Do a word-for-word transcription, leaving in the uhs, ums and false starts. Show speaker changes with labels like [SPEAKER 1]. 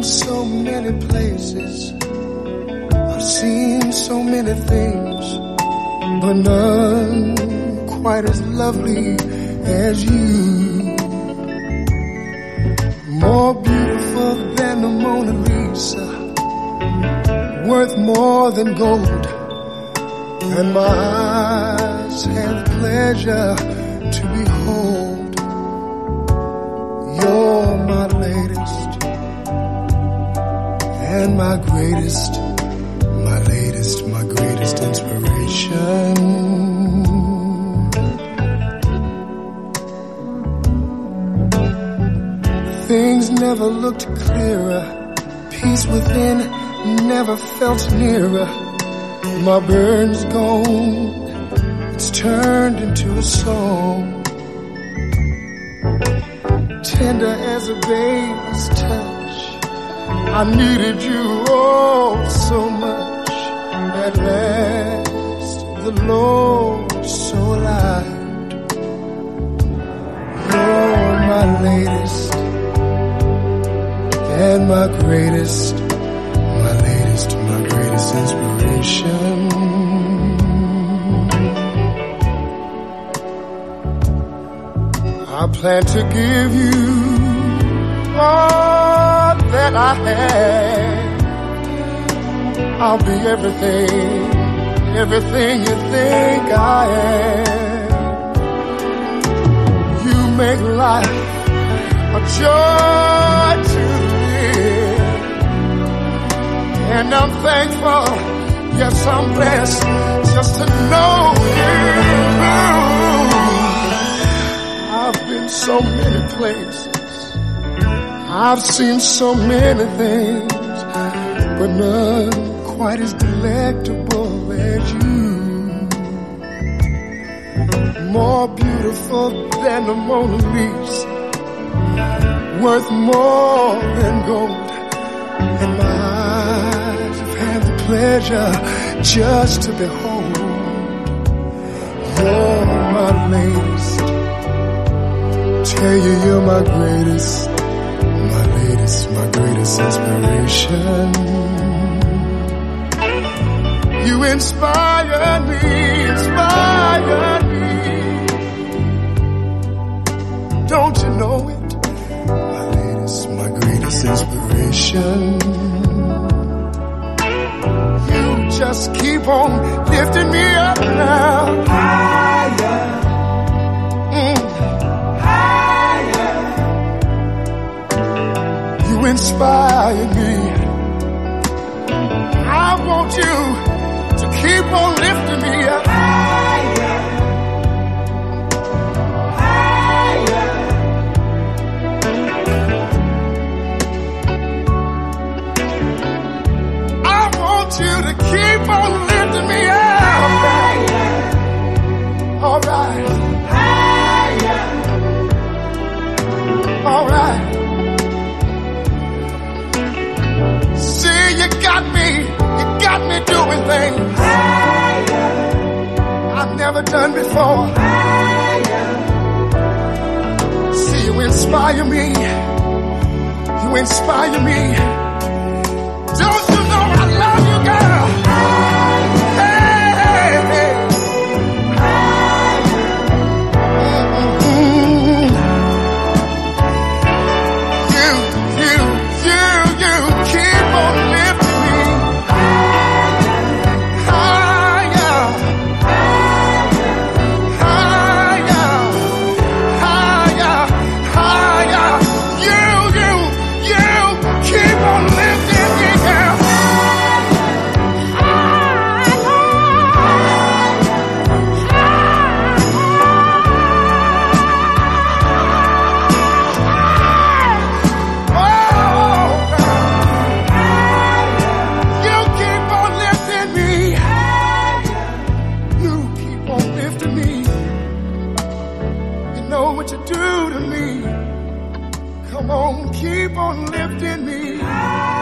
[SPEAKER 1] so many places, I've seen so many things, but none quite as lovely as you. More beautiful than the Mona Lisa, worth more than gold, and my eyes have the pleasure to behold. You're my latest and my greatest, my latest, my greatest inspiration. Things never looked clearer, peace within never felt nearer. My burden's gone, it's turned into a song. Tender as a baby's touch, I needed you oh so much. At last the Lord so alive. You're my latest and my greatest, my latest, my greatest inspiration. I plan to give you all that I have. I'll be everything, everything you think I am. You make life a joy to live, and I'm thankful, yes I'm blessed, just to know you. I've been so many places, I've seen so many things, but none quite as delectable as you. More beautiful than the Mona Lisa, worth more than gold, and my eyes have had the pleasure just to behold. You're my latest, tell you you're my greatest, my latest, my greatest inspiration. You inspire me, inspire me. Don't you know it? My latest, my greatest inspiration. You just keep on lifting me up now. Higher. Mm. You inspire me. I want you to keep on lifting me up. Higher, higher. I want you to keep on lifting me up. Higher. All right. Higher. All right. You got me, you got me doing things higher, I've never done before. Higher. See, you inspire me, you inspire me. Don't you know I love you, girl? Higher. Hey, hey, hey. Higher. Mm-hmm. You, you, you, you keep on living. What you do to me, come on, keep on lifting me.